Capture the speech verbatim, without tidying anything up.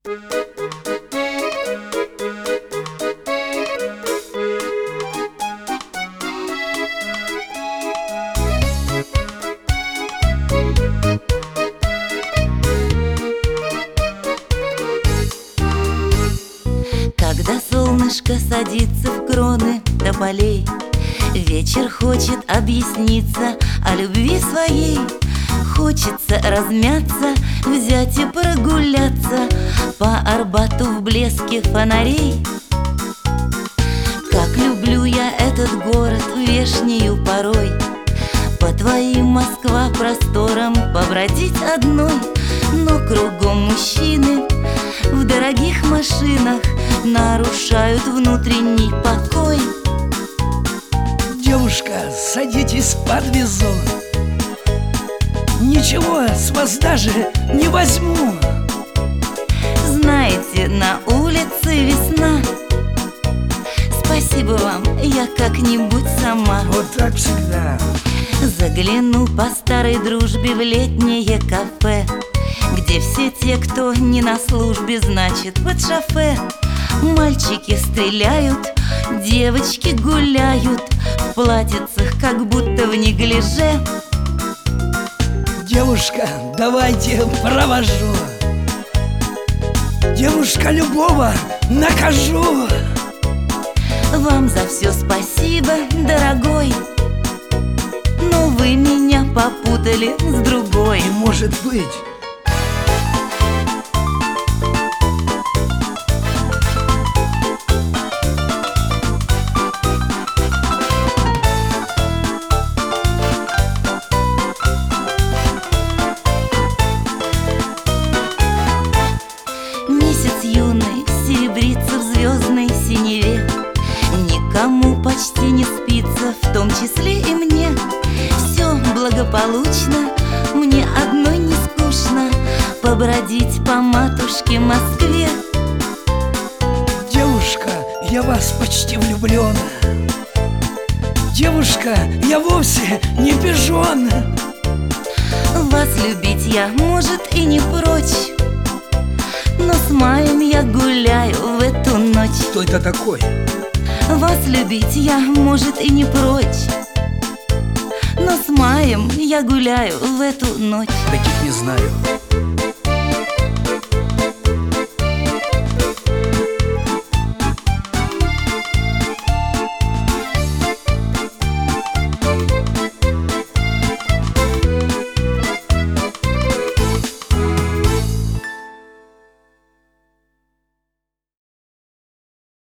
Когда солнышко садится в кроны тополей, вечер хочет объясниться о любви своей. Хочется размяться, взять и прогуляться по Арбату в блеске фонарей. Как люблю я этот город вешнею порой, по твоим Москва просторам побродить одной. Но кругом мужчины в дорогих машинах нарушают внутренний покой. Девушка, садитесь, подвезу. Ничего с вас даже не возьму. Знаете, на улице весна. Спасибо вам, я как-нибудь сама. Вот так всегда. Загляну по старой дружбе в летнее кафе, где все те, кто не на службе, значит, под шофе. Мальчики стреляют, девочки гуляют в платьицах, как будто в неглиже. Девушка, давайте провожу. Девушка, любого накажу. Вам за все спасибо, дорогой, но вы меня попутали с другой. Не может быть. Месяц юный серебрится в звездной синеве. Никому почти не спится, в том числе и мне. Все благополучно, мне одной не скучно побродить по матушке Москве. Девушка, я вас почти влюблен. Девушка, я вовсе не пижон. Вас любить я, может, и не прочь, но с маем я гуляю в эту ночь. Кто это такой? Вас любить я, может, и не прочь, но с маем я гуляю в эту ночь. Таких не знаю.